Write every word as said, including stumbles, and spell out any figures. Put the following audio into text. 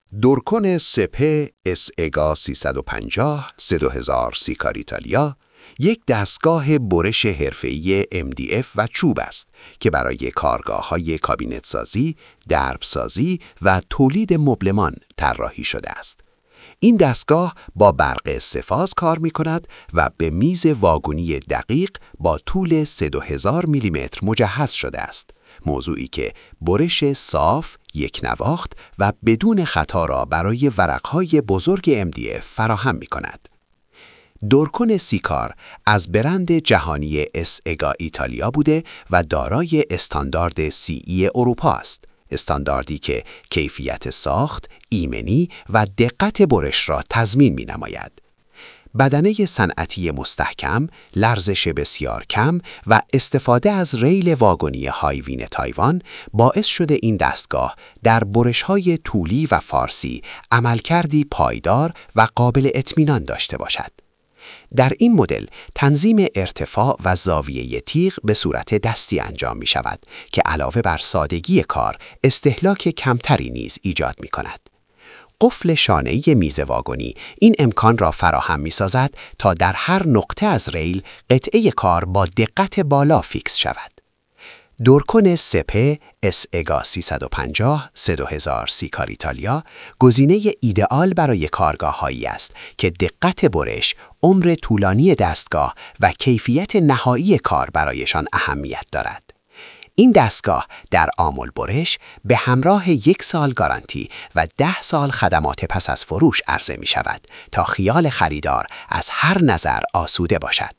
دورکن سپه اس‌اگا سیصد و پنجاه سه دو هزار سیکار ایتالیا یک دستگاه برش حرفه‌ای ام دی اف و چوب است که برای کارگاه‌های کابینت‌سازی، درب‌سازی و تولید مبلمان طراحی شده است. این دستگاه با برق سه‌فاز کار می‌کند و به میز واگونی دقیق با طول سی و دو هزار میلیمتر مجهز شده است. موضوعی که برش صاف، یک نواخت و بدون خطا را برای ورق‌های بزرگ ام دی اف فراهم می‌کند. دورکن سیکار از برند جهانی اس‌اگا ایتالیا بوده و دارای استاندارد سی ای اروپا است. استانداردی که کیفیت ساخت، ایمنی و دقت برش را تضمین می‌نماید. بدنه صنعتی مستحکم، لرزش بسیار کم و استفاده از ریل واگنی هایوین تایوان باعث شده این دستگاه در برش‌های طولی و فارسی عملکردی پایدار و قابل اطمینان داشته باشد. در این مدل تنظیم ارتفاع و زاویه تیغ به صورت دستی انجام می شود که علاوه بر سادگی کار استهلاک کمتری نیز ایجاد می کند. قفل شانه‌ای میز واگنی این امکان را فراهم می‌سازد تا در هر نقطه از ریل قطعه کار با دقت بالا فیکس شود. دورکن سپه اس‌اگا سیصد و پنجاه سه دو هزار سیکار ایتالیا گزینه ایدئال برای کارگاه‌هایی است که دقت برش، عمر طولانی دستگاه و کیفیت نهایی کار برایشان اهمیت دارد. این دستگاه در آمل برش به همراه یک سال گارانتی و ده سال خدمات پس از فروش عرضه می شود تا خیال خریدار از هر نظر آسوده باشد.